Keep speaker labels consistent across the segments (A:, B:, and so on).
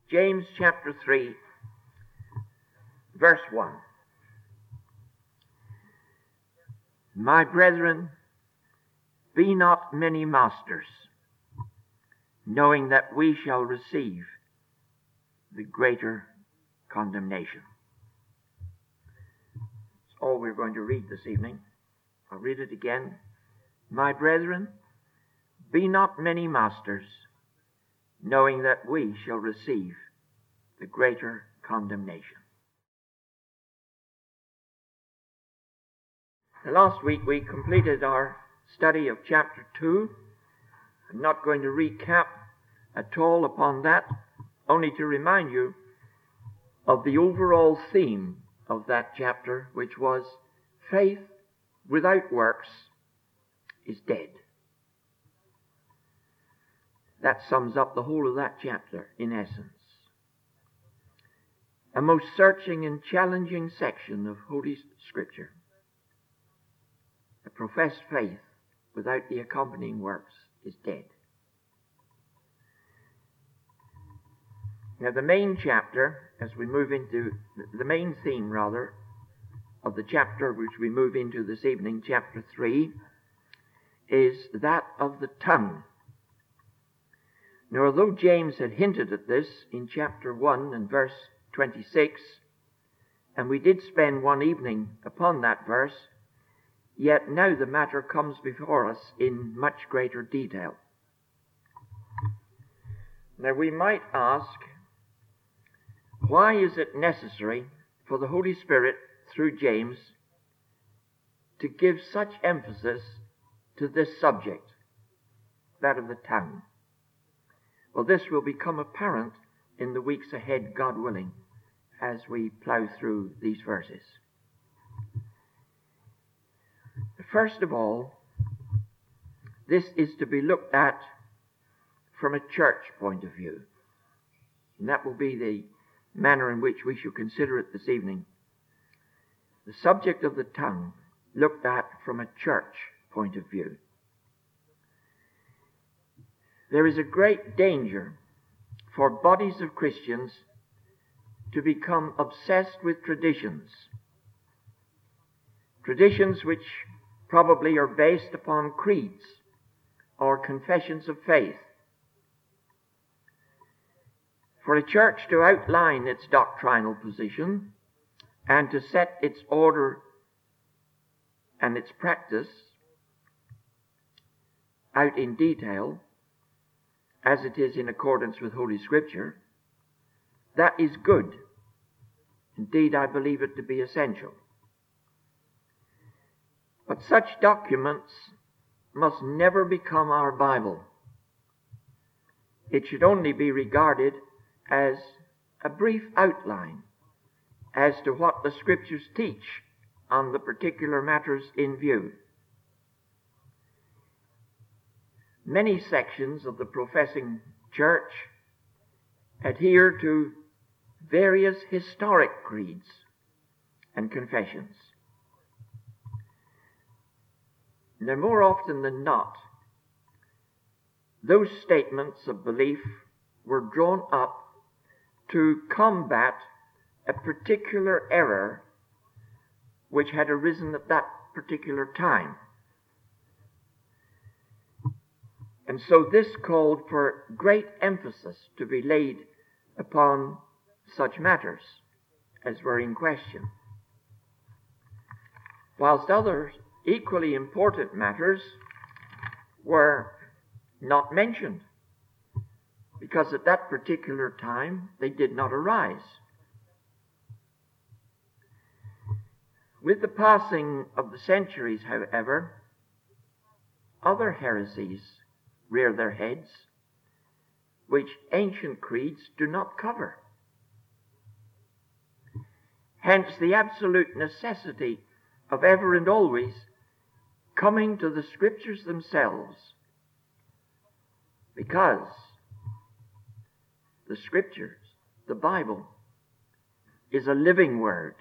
A: James chapter 3, verse 1. My brethren, be not many masters, knowing that we shall receive the greater condemnation. That's all we're going to read this evening. I'll read it again. My brethren, be not many masters, knowing that we shall receive the greater condemnation. Last week we completed our study of chapter 2. I'm not going to recap at all upon that, only to remind you of the overall theme of that chapter, which was faith without works is dead. That sums up the whole of that chapter in essence. A most searching and challenging section of Holy Scripture. A professed faith without the accompanying works is dead. Now the main chapter, as we move into the main theme rather, of the chapter which we move into this evening, chapter 3, is that of the tongue. Now although James had hinted at this in chapter 1 and verse 26, and we did spend one evening upon that verse, yet now the matter comes before us in much greater detail. Now we might ask, why is it necessary for the Holy Spirit, through James, to give such emphasis to this subject, that of the tongue? Well, this will become apparent in the weeks ahead, God willing, as we plough through these verses. First of all, this is to be looked at from a church point of view. And that will be the manner in which we shall consider it this evening. The subject of the tongue looked at from a church point of view. There is a great danger for bodies of Christians to become obsessed with traditions. Traditions which probably are based upon creeds or confessions of faith. For a church to outline its doctrinal position and to set its order and its practice out in detail, as it is in accordance with Holy Scripture, that is good. Indeed, I believe it to be essential. But such documents must never become our Bible. It should only be regarded as a brief outline as to what the Scriptures teach on the particular matters in view. Many sections of the professing church adhere to various historic creeds and confessions. Now, more often than not, those statements of belief were drawn up to combat a particular error which had arisen at that particular time. And so this called for great emphasis to be laid upon such matters as were in question, whilst others equally important matters were not mentioned, because at that particular time they did not arise. With the passing of the centuries, however, other heresies rear their heads, which ancient creeds do not cover. Hence the absolute necessity of ever and always coming to the Scriptures themselves, because the Scriptures, the Bible, is a living word.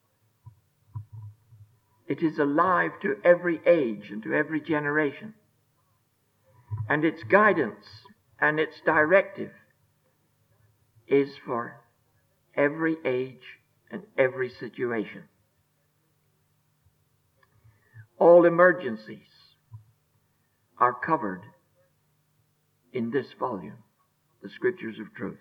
A: It is alive to every age and to every generation. And its guidance and its directive is for every age and every situation. All emergencies are covered in this volume, the Scriptures of Truth.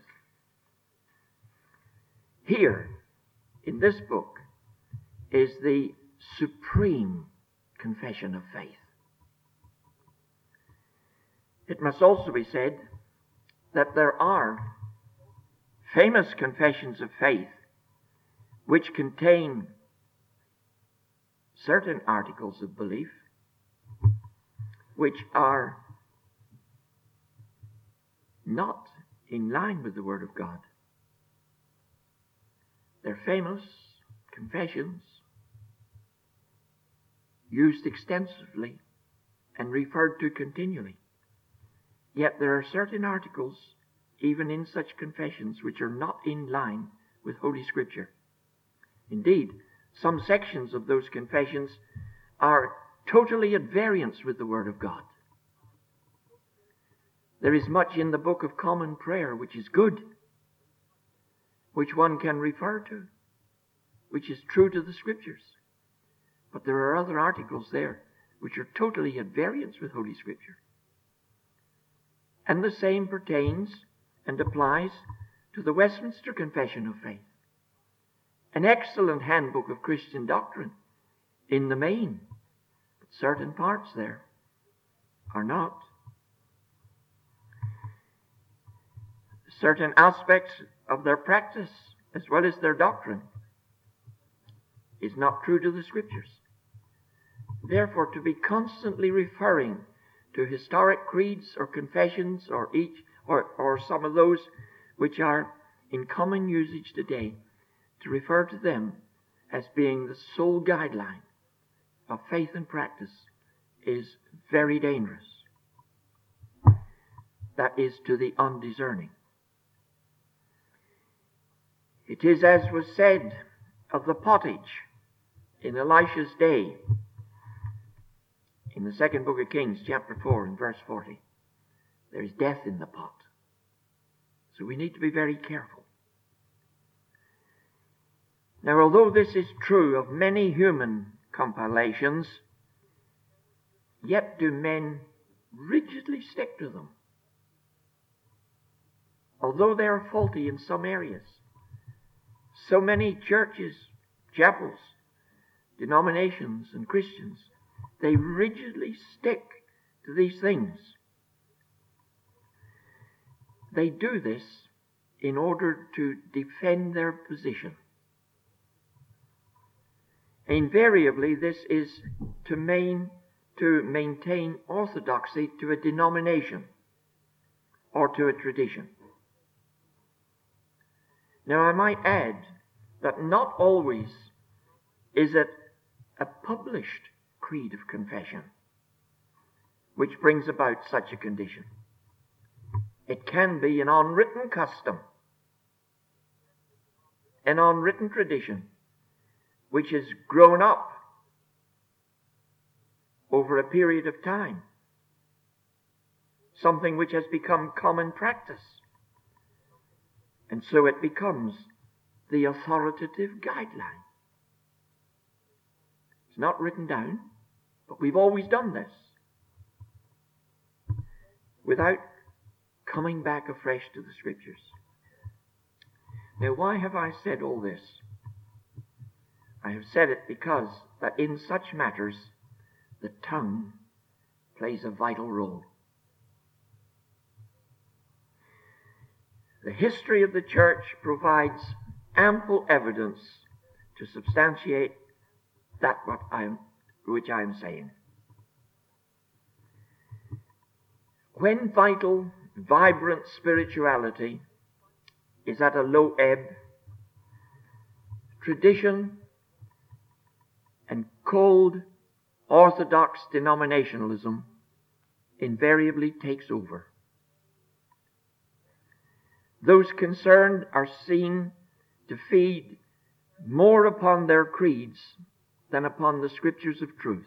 A: Here, in this book, is the supreme confession of faith. It must also be said that there are famous confessions of faith which contain certain articles of belief which are not in line with the Word of God. They're famous confessions used extensively and referred to continually. Yet there are certain articles, even in such confessions, which are not in line with Holy Scripture. Indeed, some sections of those confessions are totally at variance with the Word of God. There is much in the Book of Common Prayer which is good, which one can refer to, which is true to the Scriptures. But there are other articles there which are totally at variance with Holy Scripture. And the same pertains and applies to the Westminster Confession of Faith. An excellent handbook of Christian doctrine in the main, but certain parts there are not. Certain aspects of their practice, as well as their doctrine, is not true to the Scriptures. Therefore, to be constantly referring to historic creeds or confessions or some of those which are in common usage today, to refer to them as being the sole guideline of faith and practice is very dangerous. That is to the undiscerning. It is as was said of the pottage in Elisha's day in the second book of Kings, chapter 4 and verse 40. There is death in the pot. So we need to be very careful. Now, although this is true of many human compilations, yet do men rigidly stick to them. Although they are faulty in some areas, so many churches, chapels, denominations, and Christians, they rigidly stick to these things. They do this in order to defend their position. Invariably, this is to maintain orthodoxy to a denomination or to a tradition. Now, I might add that not always is it a published creed of confession which brings about such a condition. It can be an unwritten custom, an unwritten tradition, which has grown up over a period of time, something which has become common practice. And so it becomes the authoritative guideline. It's not written down, but we've always done this without coming back afresh to the Scriptures. Now, why have I said all this? I have said it because that in such matters the tongue plays a vital role. The history of the church provides ample evidence to substantiate that which I am saying. When vital, vibrant spirituality is at a low ebb, tradition and cold orthodox denominationalism invariably takes over. Those concerned are seen to feed more upon their creeds than upon the Scriptures of truth.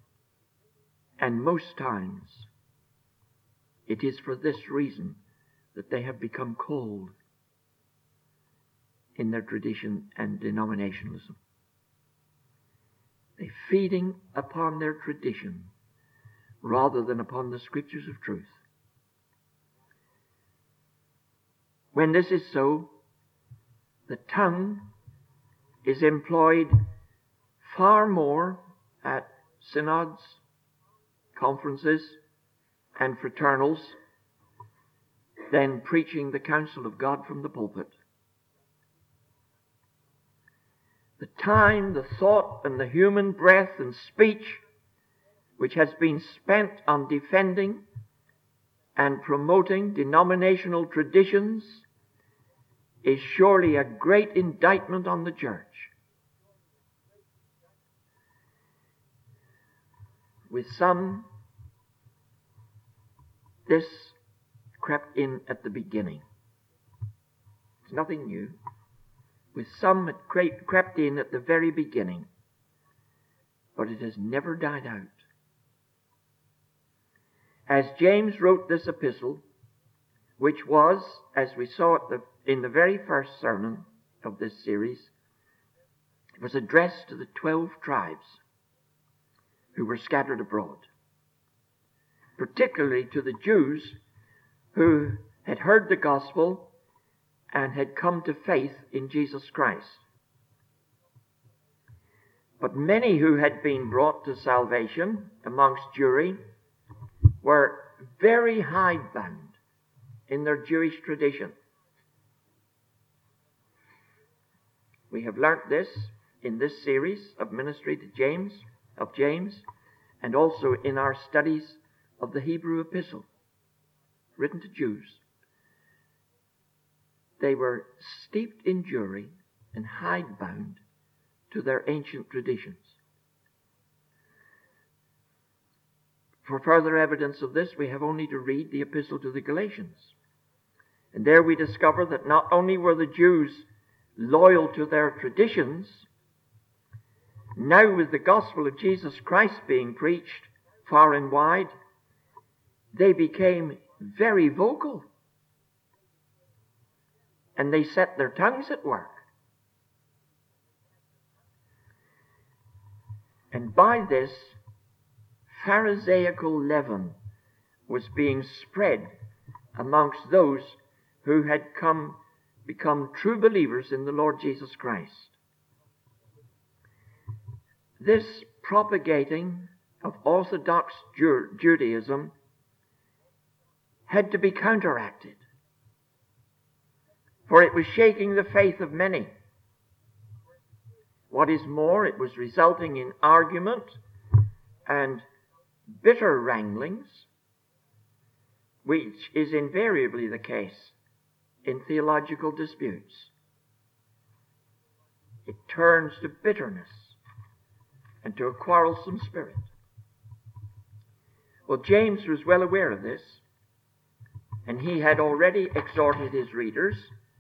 A: And most times, it is for this reason that they have become cold in their tradition and denominationalism. They're feeding upon their tradition rather than upon the scriptures of truth. When this is so, the tongue is employed far more at synods, conferences, and fraternals than preaching the counsel of God from the pulpit. The time, the thought, and the human breath and speech which has been spent on defending and promoting denominational traditions is surely a great indictment on the church. With some, this crept in at the beginning. It's nothing new. With some, it crept in at the very beginning, but it has never died out. As James wrote this epistle, which was, as we saw in the very first sermon of this series, it was addressed to the 12 tribes who were scattered abroad, particularly to the Jews who had heard the gospel and had come to faith in Jesus Christ. But many who had been brought to salvation amongst Jewry were very hidebound in their Jewish tradition. We have learnt this in this series of ministry to James, and also in our studies of the Hebrew epistle written to Jews. They were steeped in Jewry and hidebound to their ancient traditions. For further evidence of this, we have only to read the epistle to the Galatians. And there we discover that not only were the Jews loyal to their traditions, now with the gospel of Jesus Christ being preached far and wide, they became very vocal. And they set their tongues at work. And by this, Pharisaical leaven was being spread amongst those who had become true believers in the Lord Jesus Christ. This propagating of Orthodox Judaism had to be counteracted, for it was shaking the faith of many. What is more, it was resulting in argument and bitter wranglings, which is invariably the case in theological disputes. It turns to bitterness and to a quarrelsome spirit. Well, James was well aware of this, and he had already exhorted his readers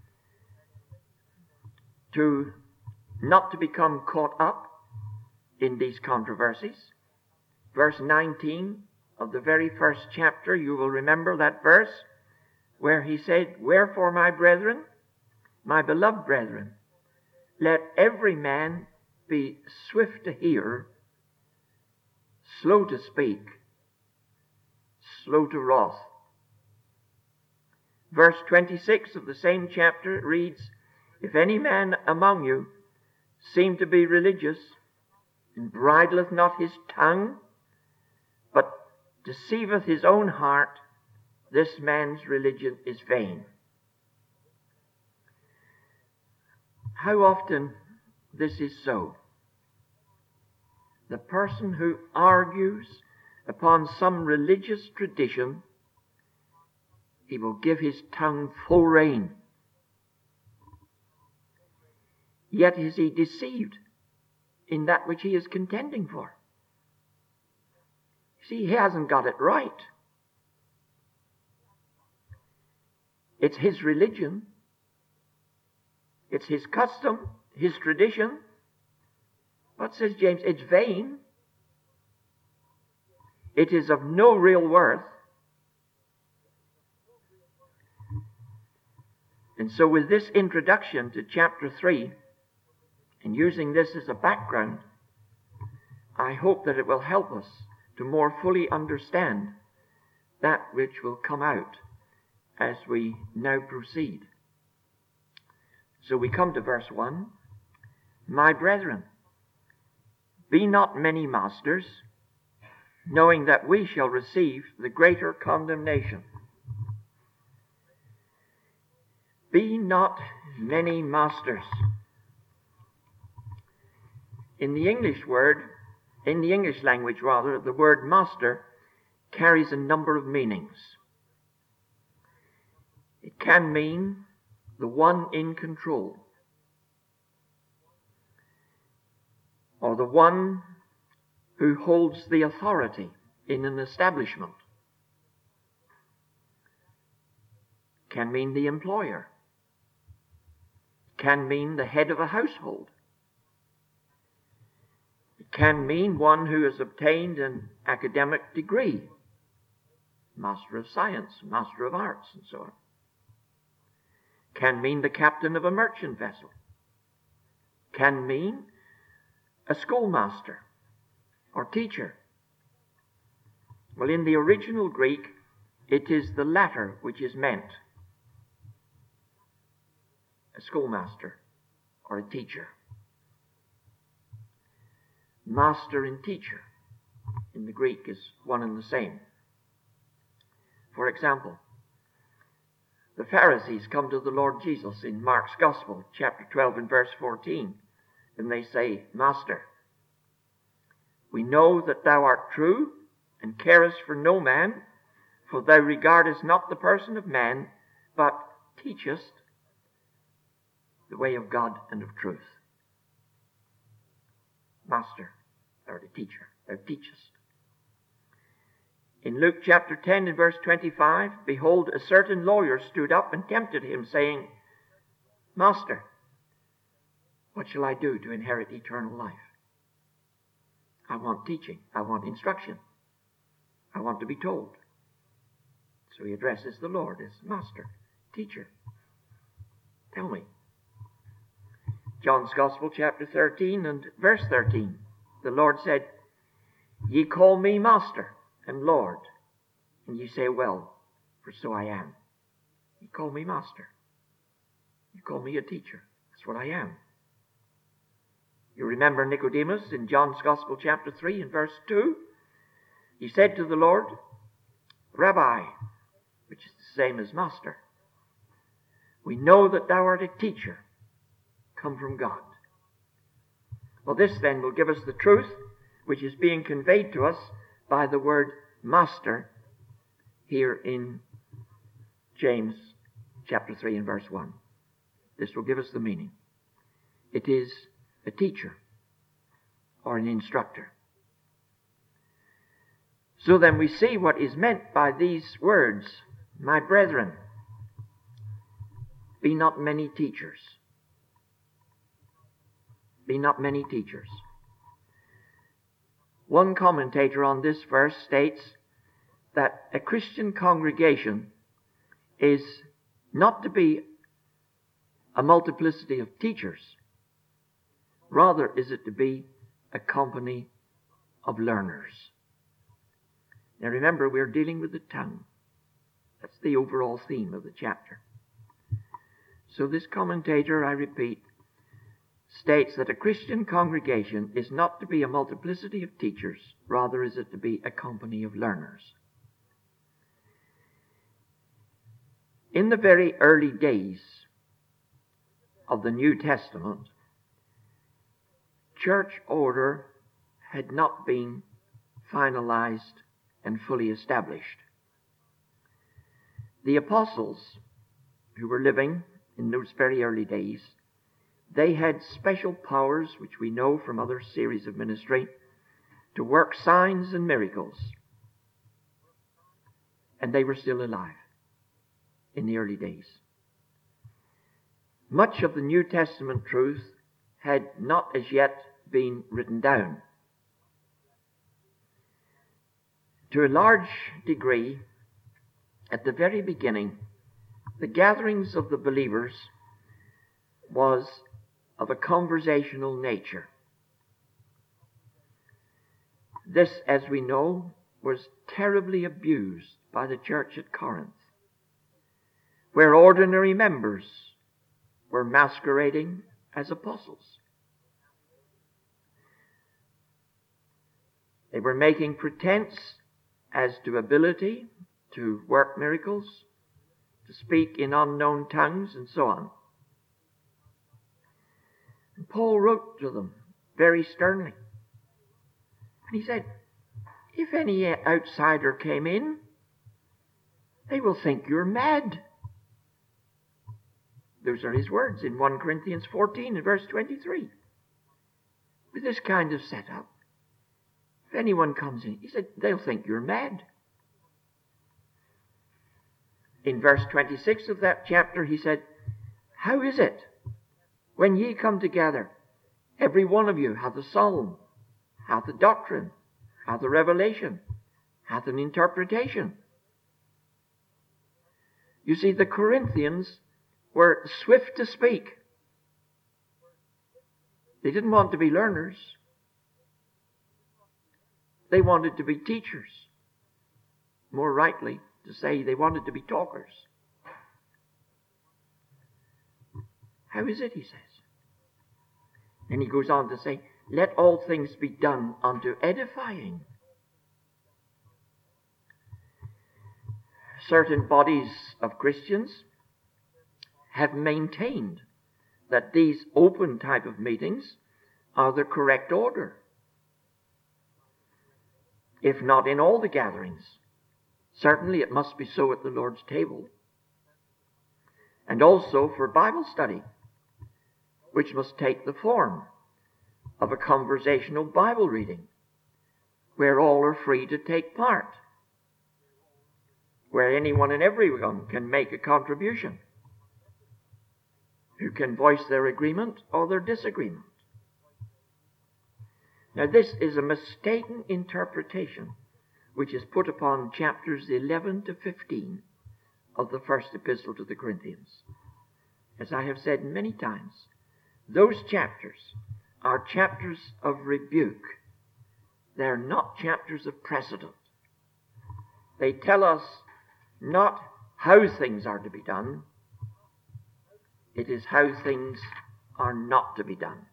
A: to not to become caught up in these controversies. Verse 19 of the very first chapter, you will remember that verse where he said, "Wherefore, my brethren, my beloved brethren, let every man be swift to hear, slow to speak, slow to wrath." Verse 26 of the same chapter reads, "If any man among you seem to be religious, and bridleth not his tongue, but deceiveth his own heart, this man's religion is vain." How often this is so. The person who argues upon some religious tradition, he will give his tongue full rein. Yet is he deceived in that which he is contending for. See, he hasn't got it right. It's his religion. It's his custom, his tradition. But, says James, it's vain. It is of no real worth. And so with this introduction to chapter 3, and using this as a background, I hope that it will help us to more fully understand that which will come out as we now proceed. So we come to verse 1. My brethren, be not many masters, knowing that we shall receive the greater condemnation. Be not many masters. In the English language, the word master carries a number of meanings. It can mean the one in control, or the one who holds the authority in an establishment. Can mean the employer. Can mean the head of a household. It can mean one who has obtained an academic degree, Master of Science, Master of Arts, and so on. Can mean the captain of a merchant vessel. Can mean a schoolmaster or teacher. Well, in the original Greek, it is the latter which is meant. A schoolmaster or a teacher. Master and teacher in the Greek is one and the same. For example, the Pharisees come to the Lord Jesus in Mark's Gospel, chapter 12 and verse 14, and they say, Master, we know that thou art true and carest for no man, for thou regardest not the person of man, but teachest the way of God and of truth. Master, thou art a teacher, thou teachest. In Luke chapter 10 and verse 25, behold, a certain lawyer stood up and tempted him, saying, Master, what shall I do to inherit eternal life? I want teaching. I want instruction. I want to be told. So he addresses the Lord as Master, Teacher. Tell me. John's Gospel, chapter 13 and verse 13. The Lord said, Ye call me Master and Lord, and ye say, Well, for so I am. You call me Master. You call me a teacher. That's what I am. You remember Nicodemus in John's Gospel, chapter 3 and verse 2? He said to the Lord, Rabbi, which is the same as Master, we know that thou art a teacher, come from God. Well, this then will give us the truth which is being conveyed to us by the word Master here in James chapter 3 and verse 1. This will give us the meaning. It is a teacher or an instructor. So then we see what is meant by these words, my brethren, be not many teachers. Be not many teachers. One commentator on this verse states that a Christian congregation is not to be a multiplicity of teachers. Rather is it to be a company of learners. Now remember, we're dealing with the tongue. That's the overall theme of the chapter. So this commentator, I repeat, states that a Christian congregation is not to be a multiplicity of teachers, rather is it to be a company of learners. In the very early days of the New Testament, church order had not been finalized and fully established. The apostles who were living in those very early days, they had special powers, which we know from other series of ministry, to work signs and miracles. And they were still alive in the early days. Much of the New Testament truth had not as yet been written down. To a large degree, at the very beginning, the gatherings of the believers was of a conversational nature. This, as we know, was terribly abused by the church at Corinth, where ordinary members were masquerading as apostles. They were making pretense as to ability to work miracles, to speak in unknown tongues, and so on. And Paul wrote to them very sternly. And he said, if any outsider came in, they will think you're mad. Those are his words in 1 Corinthians 14 and verse 23. With this kind of setup, if anyone comes in, he said, they'll think you're mad. In verse 26 of that chapter, he said, how is it, when ye come together, every one of you hath a psalm, hath a doctrine, hath a revelation, hath an interpretation? You see, the Corinthians were swift to speak. They didn't want to be learners. They wanted to be teachers. More rightly to say, they wanted to be talkers. How is it, he says? And he goes on to say, let all things be done unto edifying. Certain bodies of Christians have maintained that these open type of meetings are the correct order. If not in all the gatherings, certainly it must be so at the Lord's table. And also for Bible study, which must take the form of a conversational Bible reading, where all are free to take part, where anyone and everyone can make a contribution, who can voice their agreement or their disagreement. Now this is a mistaken interpretation which is put upon chapters 11 to 15 of the first epistle to the Corinthians. As I have said many times, those chapters are chapters of rebuke. They're not chapters of precedent. They tell us not how things are to be done, it is how things are not to be done.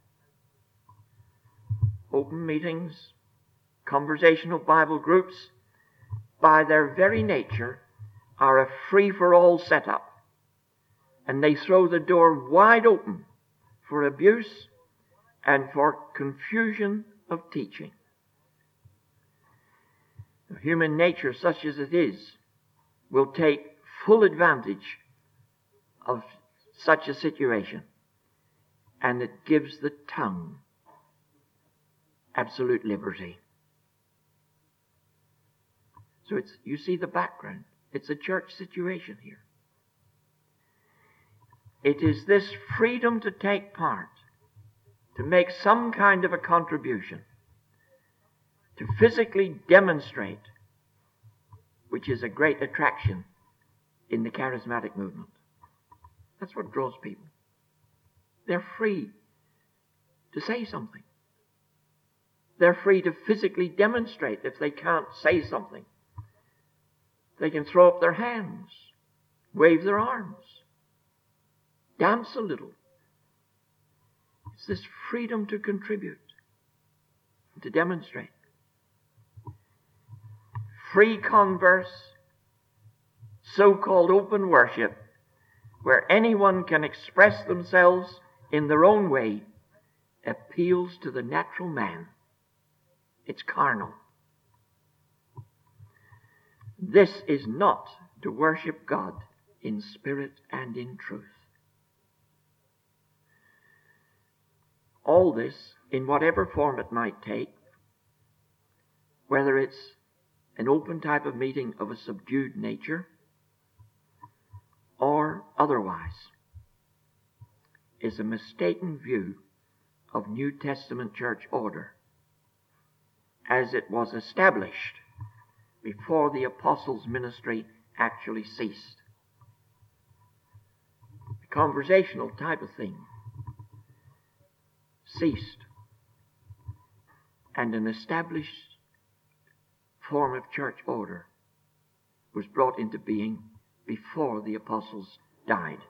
A: Open meetings, conversational Bible groups, by their very nature, are a free-for-all setup. And they throw the door wide open for abuse and for confusion of teaching. Human nature, such as it is, will take full advantage of such a situation. And it gives the tongue absolute liberty. So you see the background. It's a church situation here. It is this freedom to take part, to make some kind of a contribution, to physically demonstrate, which is a great attraction in the charismatic movement. That's what draws people. They're free to say something. They're free to physically demonstrate if they can't say something. They can throw up their hands, wave their arms, dance a little. It's this freedom to contribute, to demonstrate. Free converse, so-called open worship, where anyone can express themselves in their own way, appeals to the natural man. It's carnal. This is not to worship God in spirit and in truth. All this, in whatever form it might take, whether it's an open type of meeting of a subdued nature or otherwise, is a mistaken view of New Testament church order as it was established before the apostles' ministry actually ceased. conversational type of thing ceased, and an established form of church order was brought into being before the apostles died.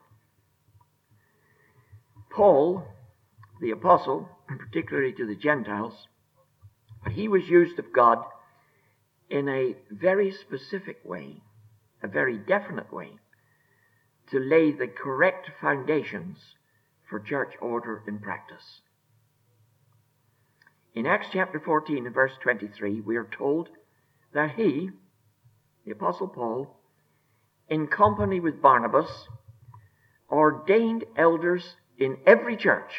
A: Paul, the apostle, particularly to the Gentiles, he was used of God in a very specific way, a very definite way, to lay the correct foundations for church order and practice. In Acts chapter 14 and verse 23, we are told that he, the Apostle Paul, in company with Barnabas, ordained elders in every church.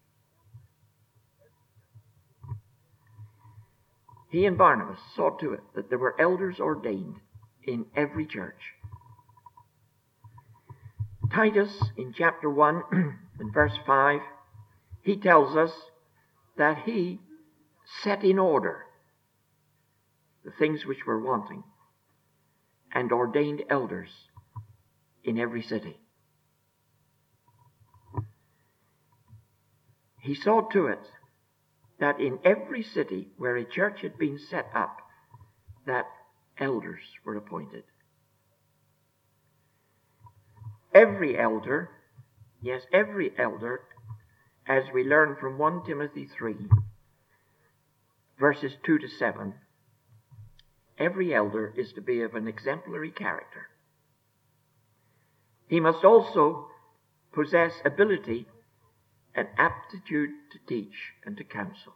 A: He and Barnabas saw to it that there were elders ordained in every church. Titus, in chapter 1 and verse 5, he tells us that he set in order the things which were wanting and ordained elders in every city. He saw to it that in every city where a church had been set up, that elders were appointed. Every elder, yes, every elder, as we learn from 1 Timothy 3, verses 2 to 7, every elder is to be of an exemplary character. He must also possess ability and aptitude to teach and to counsel.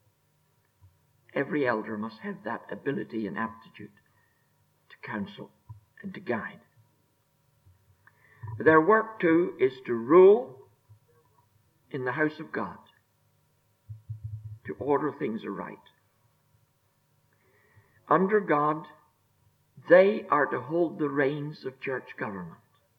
A: Every elder must have that ability and aptitude to counsel and to guide. Their work, too, is to rule in the house of God, to order things aright. Under God, they are to hold the reins of church government.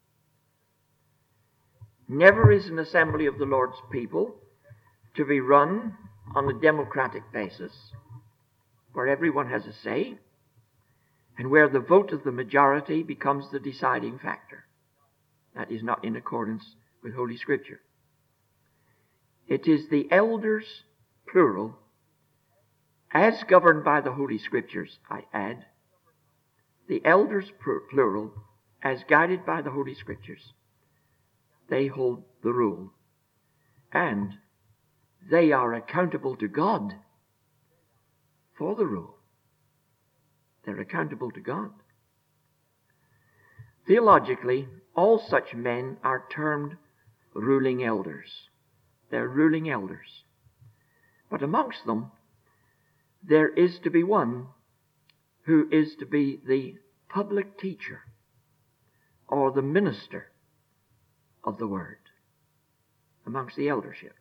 A: Never is an assembly of the Lord's people to be run on a democratic basis, where everyone has a say, and where the vote of the majority becomes the deciding factor. That is not in accordance with Holy Scripture. It is the elders, plural, as governed by the Holy Scriptures, I add, the elders, plural, as guided by the Holy Scriptures. They hold the rule, and they are accountable to God for the rule. They're accountable to God. Theologically, all such men are termed ruling elders. They're ruling elders. But amongst them, there is to be one who is to be the public teacher or the minister of the word amongst the eldership.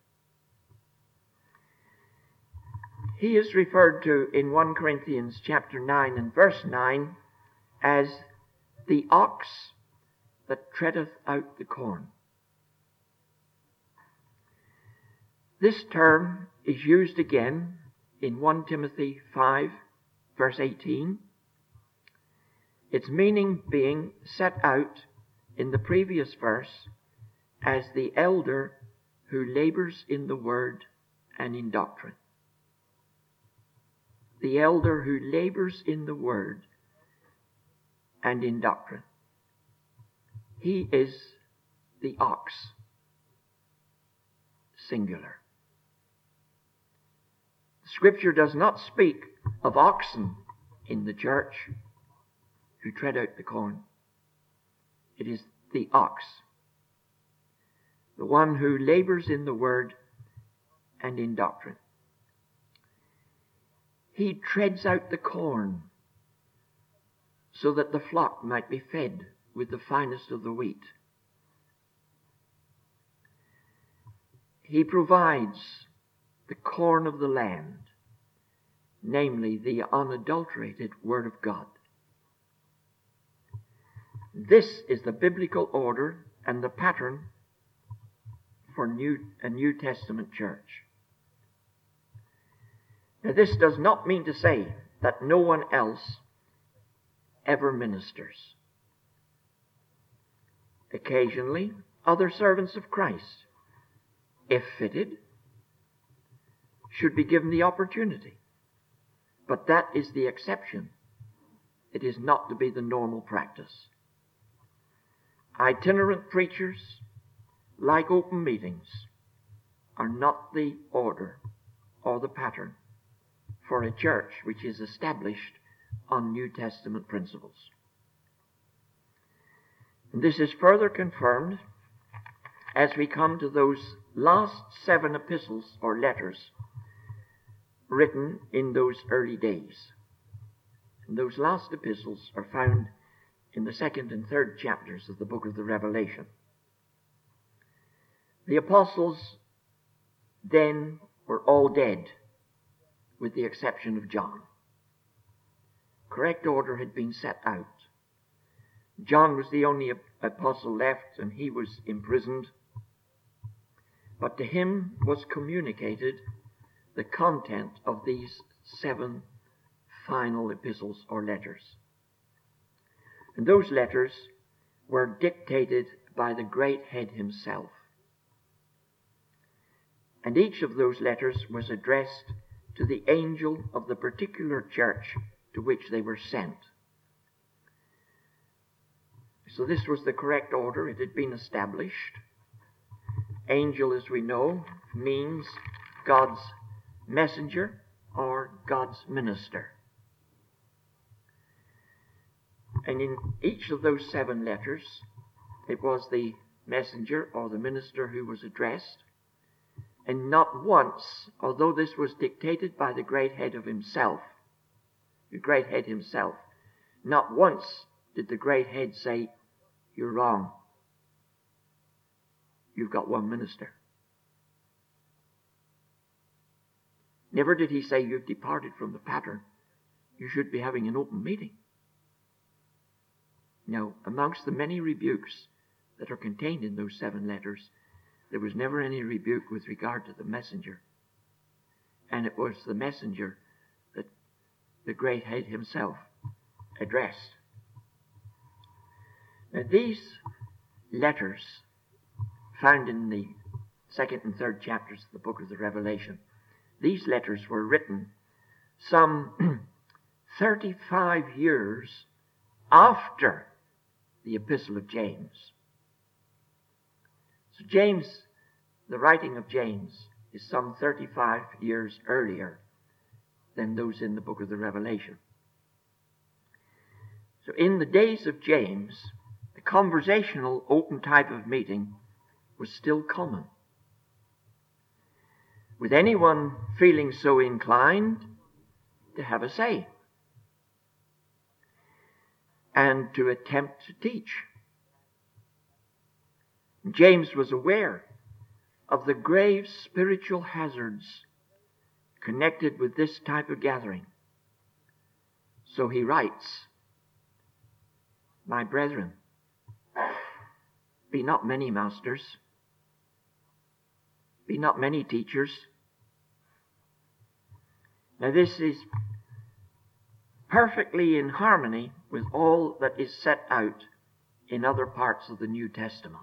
A: He is referred to in 1 Corinthians chapter 9 and verse 9 as the ox that treadeth out the corn. This term is used again in 1 Timothy 5 verse 18. Its meaning being set out in the previous verse as the elder who labors in the word and in doctrine. The elder who labors in the word and in doctrine. He is the ox, singular. Scripture does not speak of oxen in the church who tread out the corn. It is the ox, the one who labors in the word and in doctrine. He treads out the corn so that the flock might be fed with the finest of the wheat. He provides the corn of the land, namely the unadulterated Word of God. This is the biblical order and the pattern for a New Testament church. Now, this does not mean to say that no one else ever ministers. Occasionally, other servants of Christ, if fitted, should be given the opportunity. But that is the exception. It is not to be the normal practice. Itinerant preachers, like open meetings, are not the order or the pattern for a church which is established on New Testament principles. And this is further confirmed as we come to those last 7 epistles or letters written in those early days. And those last epistles are found in the 2nd and 3rd chapters of the book of the Revelation. The apostles then were all dead, with the exception of John. Correct order had been set out. John was the only apostle left, and he was imprisoned. But to him was communicated the content of these 7 final epistles or letters. And those letters were dictated by the great head himself. And each of those letters was addressed to the angel of the particular church to which they were sent. So this was the correct order. It had been established. Angel, as we know, means God's messenger or God's minister. And in each of those 7 letters, it was the messenger or the minister who was addressed. And not once, although this was dictated by the great head himself, not once did the great head say, "You're wrong. You've got one minister." Never did he say, "You've departed from the pattern. You should be having an open meeting." No, amongst the many rebukes that are contained in those 7 letters, there was never any rebuke with regard to the messenger. And it was the messenger that the great head himself addressed. Now these letters found in the 2nd and 3rd chapters of the book of the Revelation, these letters were written some 35 years after the Epistle of James. So James, the writing of James, is some 35 years earlier than those in the book of the Revelation. So in the days of James, the conversational open type of meeting was still common, with anyone feeling so inclined to have a say and to attempt to teach. James was aware of the grave spiritual hazards connected with this type of gathering. So he writes, "My brethren, be not many masters, be not many teachers." Now this is perfectly in harmony with all that is set out in other parts of the New Testament.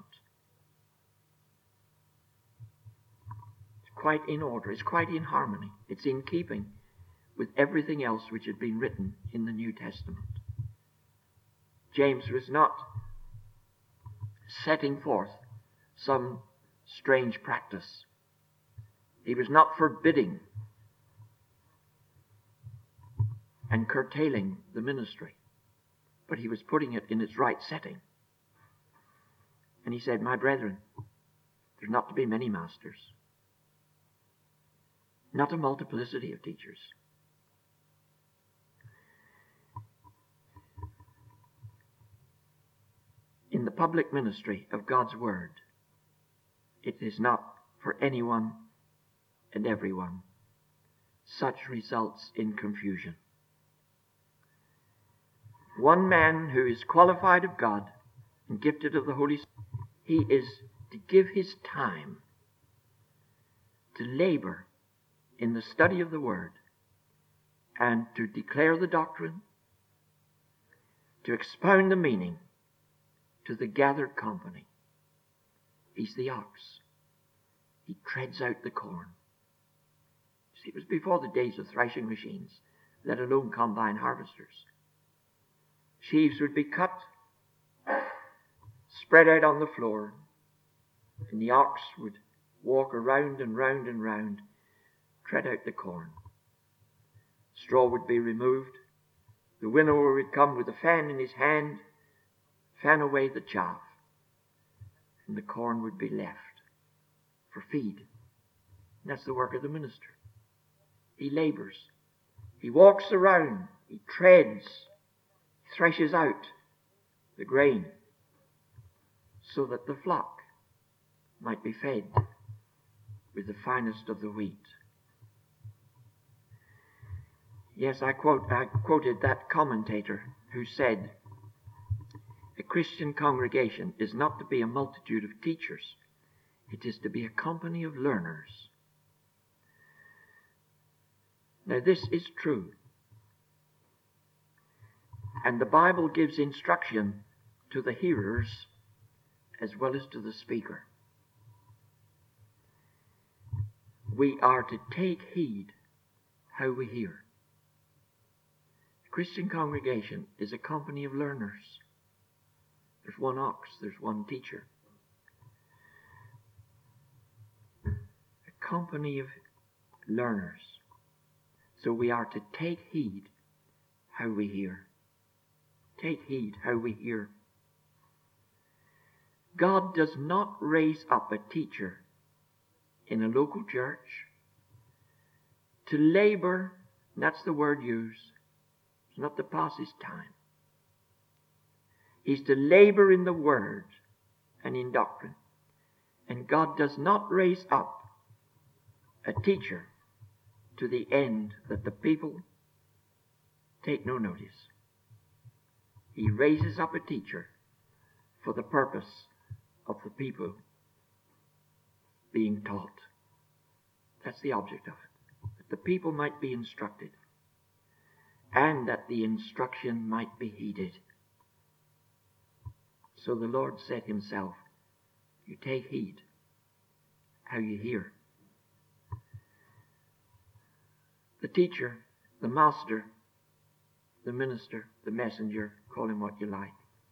A: It's quite in order. It's quite in harmony. It's in keeping with everything else which had been written in the New Testament. James was not setting forth some strange practice. He was not forbidding and curtailing the ministry, but he was putting it in its right setting. And he said, "My brethren, there's not to be many masters, not a multiplicity of teachers." In the public ministry of God's Word, it is not for anyone and everyone. Such results in confusion. One man who is qualified of God and gifted of the Holy Spirit, he is to give his time to labor in the study of the Word and to declare the doctrine, to expound the meaning to the gathered company. He's the ox. He treads out the corn. See, it was before the days of threshing machines, let alone combine harvesters. Sheaves would be cut, spread out on the floor, and the ox would walk around and round and round, tread out the corn. Straw would be removed. The winnower would come with a fan in his hand, fan away the chaff, and the corn would be left for feed. And that's the work of the minister. He labors. He walks around. He treads. He threshes out the grain so that the flock might be fed with the finest of the wheat. Yes, I quoted that commentator who said, a Christian congregation is not to be a multitude of teachers. It is to be a company of learners. Now this is true. And the Bible gives instruction to the hearers as well as to the speaker. We are to take heed how we hear. A Christian congregation is a company of learners. There's one ox, there's one teacher. A company of learners. So we are to take heed how we hear. Take heed how we hear. God does not raise up a teacher in a local church to labor, and that's the word used. It's not to pass his time. He's to labor in the word and in doctrine. And God does not raise up a teacher to the end that the people take no notice. He raises up a teacher for the purpose of the people being taught. That's the object of it. That the people might be instructed and that the instruction might be heeded. So the Lord said himself, you take heed how you hear. The teacher, the master, the minister, the messenger, call him what you like.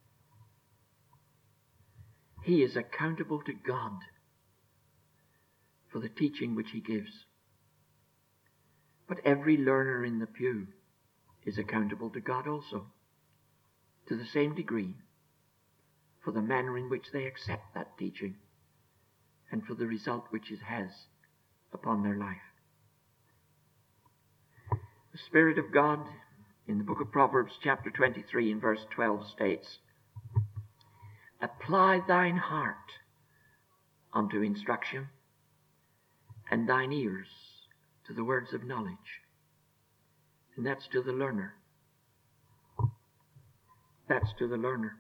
A: He is accountable to God for the teaching which he gives. But every learner in the pew is accountable to God also, to the same degree, for the manner in which they accept that teaching and for the result which it has upon their life. The Spirit of God in the book of Proverbs chapter 23 and verse 12 states, apply thine heart unto instruction and thine ears to the words of knowledge. And that's to the learner. That's to the learner.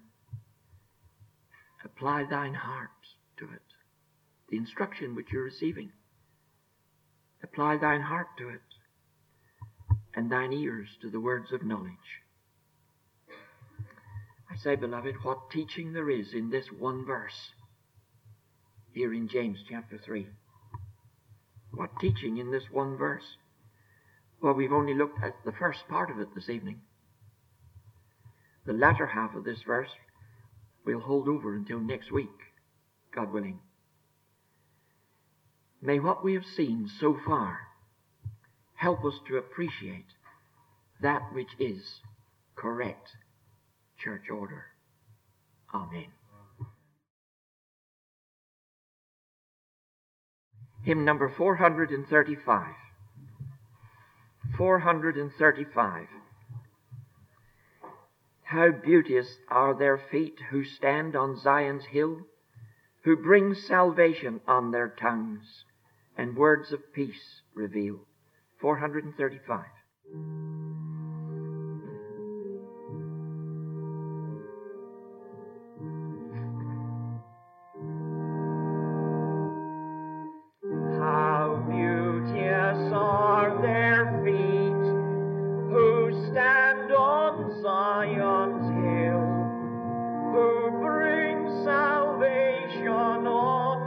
A: Apply thine heart to it. The instruction which you're receiving. Apply thine heart to it. And thine ears to the words of knowledge. I say, beloved, what teaching there is in this one verse here in James chapter 3. What teaching in this one verse? Well, we've only looked at the first part of it this evening. The latter half of this verse we'll hold over until next week, God willing. May what we have seen so far help us to appreciate that which is correct church order. Amen. Hymn number 435. 435. How beauteous are their feet who stand on Zion's hill, who bring salvation on their tongues, and words of peace reveal. 435.
B: Salvation on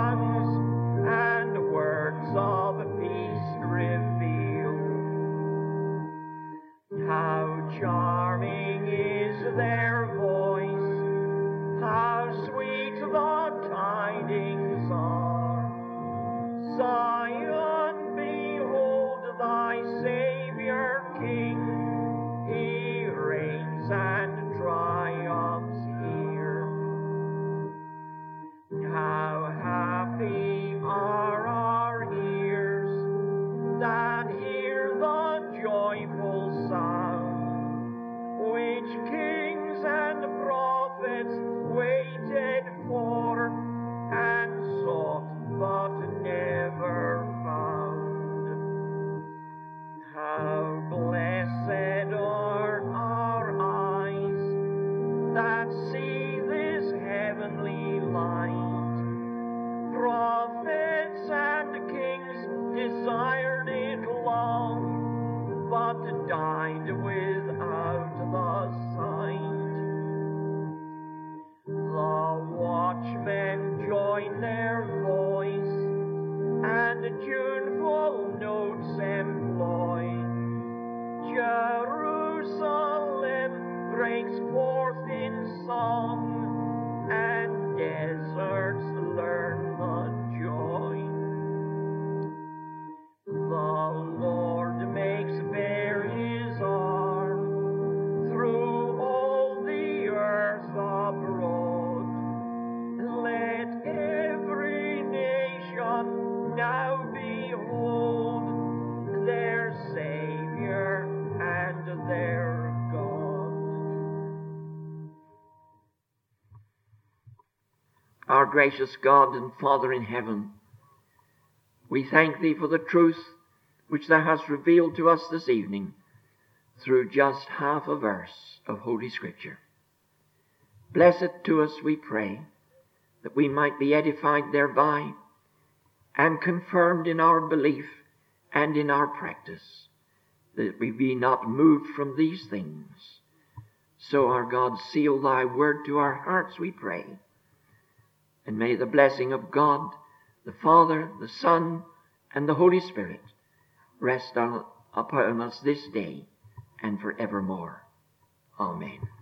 A: tongues and words of peace reveal. How charming is their voice, how sweet the tidings are. Zion, behold thy Savior King, he reigns and triumphs here. How happy are our ears that hear the joyful sound, which kings and prophets waited for and sought but never found. How blessed are our eyes that see this heavenly light. Prophets and kings desired it long, but died without the sight. The watchmen join their voice, and tuneful notes employ. Jerusalem breaks forth in song, and deserts learn the joy. The Lord makes bare his arm through all the earth abroad. Let every nation now behold their Savior and their God. Our gracious God and Father in heaven, we thank Thee for the truth which Thou hast revealed to us this evening through just half a verse of Holy Scripture. Bless it to us, we pray, that we might be edified thereby and confirmed in our belief and in our practice, that we be not moved from these things. So, our God, seal Thy word to our hearts, we pray. And may the blessing of God, the Father, the Son, and the Holy Spirit rest upon us this day and forevermore. Amen.